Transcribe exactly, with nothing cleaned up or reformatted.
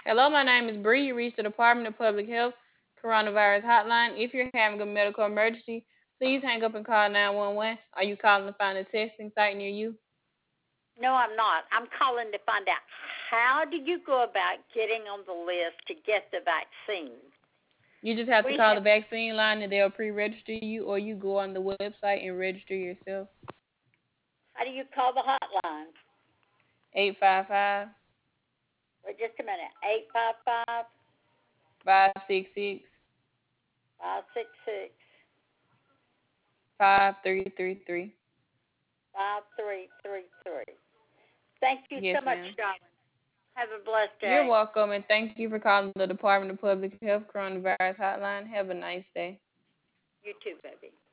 Hello, my name is Bree. You reached the Department of Public Health Coronavirus Hotline. If you're having a medical emergency, please hang up and call nine one one. Are you calling to find a testing site near you? No, I'm not. I'm calling to find out how do you go about getting on the list to get the vaccine? You just have to We call have. the vaccine line and they'll pre-register you, or you go on the website and register yourself. How do you call the hotline? eight five five, Wait just a minute. Eight five five five six six, five six six five three three three. five three three three. Thank you so Yes, much, ma'am. darling. Have a blessed You're day. welcome, and thank you for calling the Department of Public Health Coronavirus Hotline. Have a nice day. You too, baby.